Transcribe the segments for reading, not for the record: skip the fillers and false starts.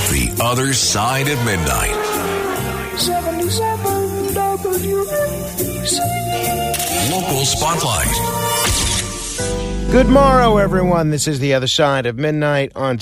The Other Side of Midnight. 77 WABC. Local Spotlight. Good morrow, everyone. This is The Other Side of Midnight on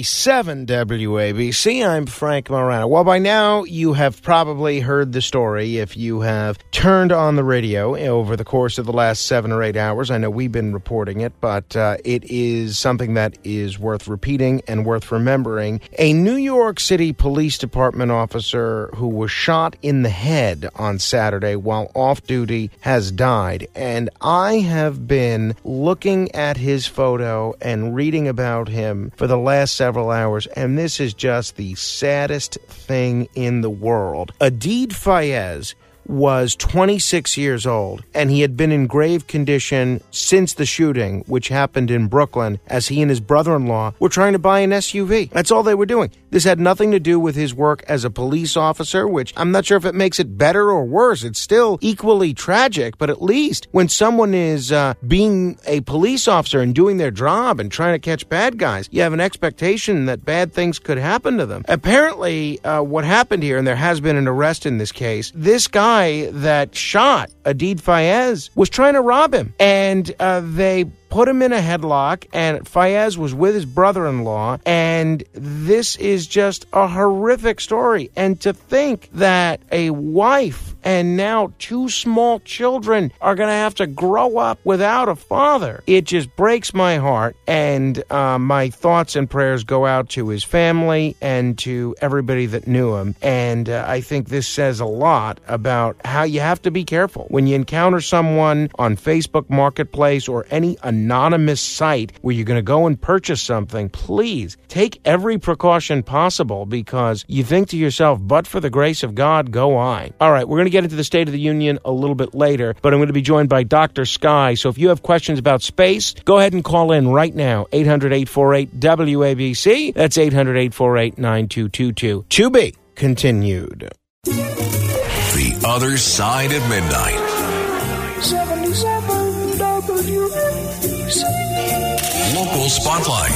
77 WABC. I'm Frank Morano. Well, by now, you have probably heard the story if you have turned on the radio over the course of the last 7 or 8 hours. I know we've been reporting it, but it is something that is worth repeating and worth remembering. A New York City Police Department officer who was shot in the head on Saturday while off duty has died. And I have been looking at his photo and reading about him for the last several hours, and this is just the saddest thing in the world. Adid Fayez was 26 years old, and he had been in grave condition since the shooting, which happened in Brooklyn, as he and his brother-in-law were trying to buy an SUV. That's all they were doing. This had nothing to do with his work as a police officer, which I'm not sure if it makes it better or worse. It's still equally tragic, but at least when someone is being a police officer and doing their job and trying to catch bad guys, you have an expectation that bad things could happen to them. Apparently, what happened here, and there has been an arrest in this case, this guy that shot Adid Fayez was trying to rob him, and they put him in a headlock, and Fayez was with his brother-in-law, and this is just a horrific story. And to think that a wife and now 2 small children are going to have to grow up without a father, it just breaks my heart, and my thoughts and prayers go out to his family and to everybody that knew him. And I think this says a lot about how you have to be careful when you encounter someone on Facebook Marketplace or any anonymous site where you're going to go and purchase something. Please take every precaution possible, because you think to yourself, but for the grace of God, go I. All right, we're going to get into the State of the Union a little bit later, but I'm going to be joined by Dr. Sky. So if you have questions about space, go ahead and call in right now. 800-848-WABC. That's 800-848-9222. To be continued. The Other Side of Midnight. 77 WABC. Local Spotlight.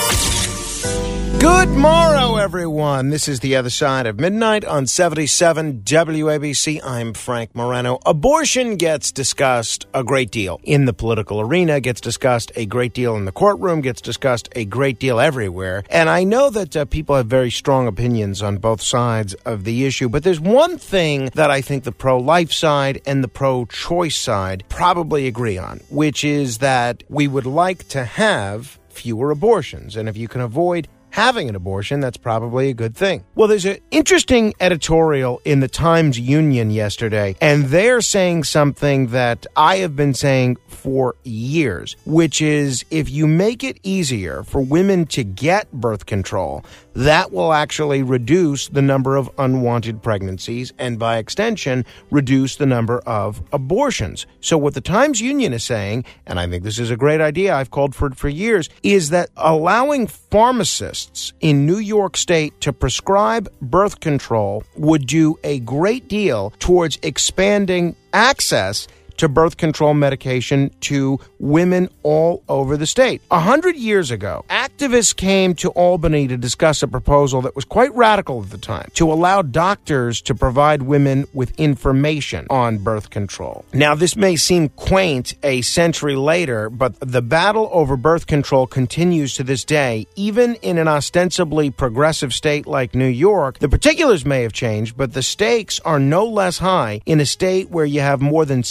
Good morrow, everyone. This is The Other Side of Midnight on 77 WABC. I'm Frank Morano. Abortion gets discussed a great deal in the political arena, gets discussed a great deal in the courtroom, gets discussed a great deal everywhere. And I know that people have very strong opinions on both sides of the issue, but there's one thing that I think the pro-life side and the pro-choice side probably agree on, which is that we would like to have fewer abortions. And if you can avoid having an abortion, that's probably a good thing. Well, there's an interesting editorial in the Times-Union yesterday, and they're saying something that I have been saying for years, which is if you make it easier for women to get birth control, that will actually reduce the number of unwanted pregnancies and, by extension, reduce the number of abortions. So what the Times-Union is saying, and I think this is a great idea, I've called for it for years, is that allowing pharmacists in New York State to prescribe birth control would do a great deal towards expanding access to birth control medication to women all over the state. 100 years ago, activists came to Albany to discuss a proposal that was quite radical at the time, to allow doctors to provide women with information on birth control. Now, this may seem quaint a century later, but the battle over birth control continues to this day. Even in an ostensibly progressive state like New York, the particulars may have changed, but the stakes are no less high in a state where you have more than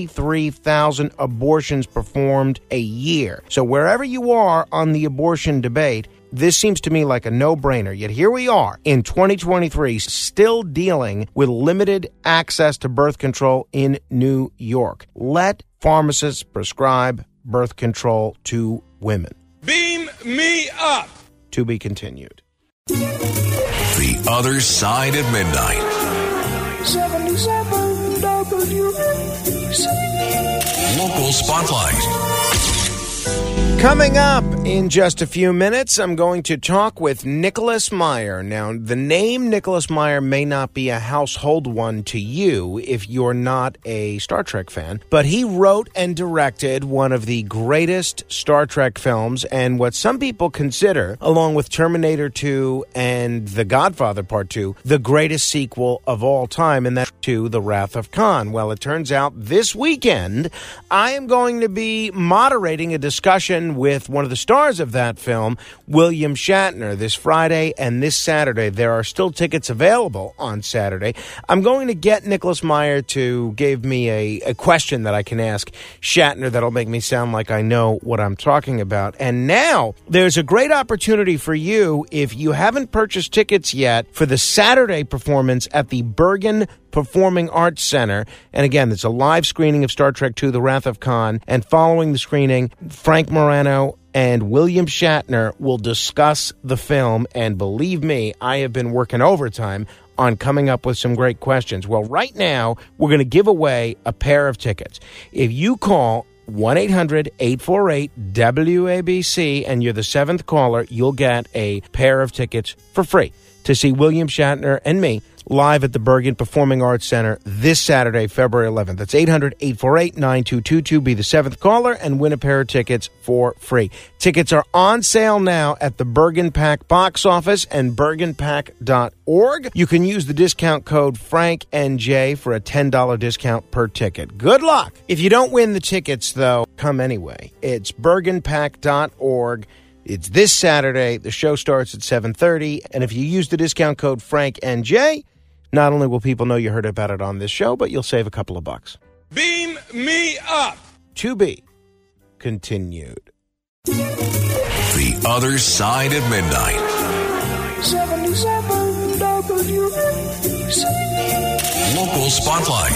63,000 abortions performed a year. So wherever you are on the abortion debate, this seems to me like a no-brainer. Yet here we are in 2023 still dealing with limited access to birth control in New York. Let pharmacists prescribe birth control to women. Beam me up! To be continued. The Other Side of Midnight. 77 WABC. Local Spotlight. Coming up in just a few minutes, I'm going to talk with Nicholas Meyer. Now, the name Nicholas Meyer may not be a household one to you if you're not a Star Trek fan, but he wrote and directed one of the greatest Star Trek films and what some people consider, along with Terminator 2 and The Godfather Part 2, the greatest sequel of all time, and that's to The Wrath of Khan. Well, it turns out this weekend, I am going to be moderating a discussion with one of the stars of that film, William Shatner, this Friday and this Saturday. There are still tickets available on Saturday. I'm going to get Nicholas Meyer to give me a question that I can ask Shatner that'll make me sound like I know what I'm talking about. And now there's a great opportunity for you, if you haven't purchased tickets yet, for the Saturday performance at the Bergen Performing Arts Center. And again, it's a live screening of Star Trek II, The Wrath of Khan. And following the screening, Frank Morano and William Shatner will discuss the film. And believe me, I have been working overtime on coming up with some great questions. Well, right now, we're going to give away a pair of tickets. If you call 1-800-848-WABC and you're the seventh caller, you'll get a pair of tickets for free to see William Shatner and me live at the Bergen Performing Arts Center this Saturday, February 11th. That's 800-848-9222. Be the seventh caller and win a pair of tickets for free. Tickets are on sale now at the Bergen Pack box office and bergenpack.org. You can use the discount code FrankNJ for a $10 discount per ticket. Good luck! If you don't win the tickets, though, come anyway. It's bergenpack.org. It's this Saturday. The show starts at 7:30. And if you use the discount code FrankNJ, not only will people know you heard about it on this show, but you'll save a couple of bucks. Beam me up. To be continued. The Other Side of Midnight. 77 WABC. Local Spotlight.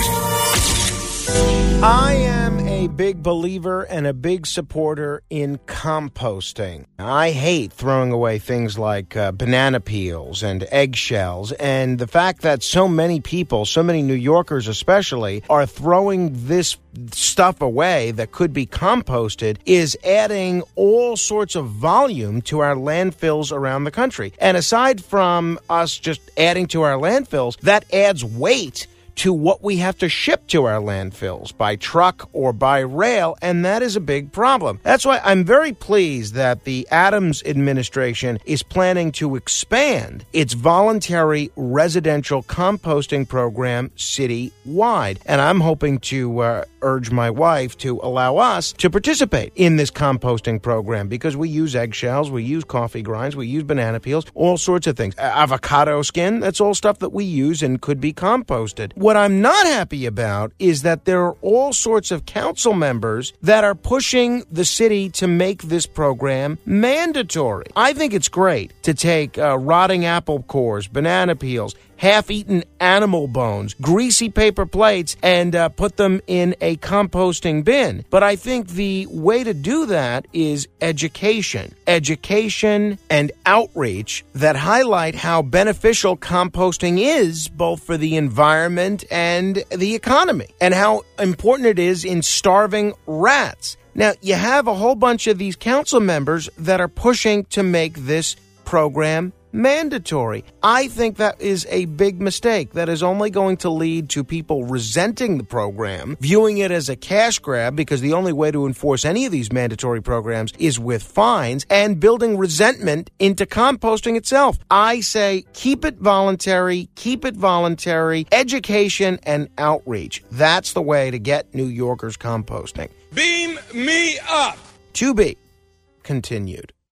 I am a big believer and a big supporter in composting. I hate throwing away things like banana peels and eggshells, and the fact that so many people, so many New Yorkers especially, are throwing this stuff away that could be composted is adding all sorts of volume to our landfills around the country. And aside from us just adding to our landfills, that adds weight to what we have to ship to our landfills by truck or by rail, and that is a big problem. That's why I'm very pleased that the Adams administration is planning to expand its voluntary residential composting program citywide, and I'm hoping to urge my wife to allow us to participate in this composting program because we use eggshells, we use coffee grinds, we use banana peels, all sorts of things. Avocado skin, that's all stuff that we use and could be composted. What I'm not happy about is that there are all sorts of council members that are pushing the city to make this program mandatory. I think it's great to take rotting apple cores, banana peels, half-eaten animal bones, greasy paper plates, and put them in a composting bin. But I think the way to do that is education. Education and outreach that highlight how beneficial composting is both for the environment and the economy, and how important it is in starving rats. Now, you have a whole bunch of these council members that are pushing to make this program mandatory. I think that is a big mistake. That is only going to lead to people resenting the program, viewing it as a cash grab, because the only way to enforce any of these mandatory programs is with fines, and building resentment into composting itself. I say keep it voluntary, education and outreach. That's the way to get New Yorkers composting. Beam me up. To be continued.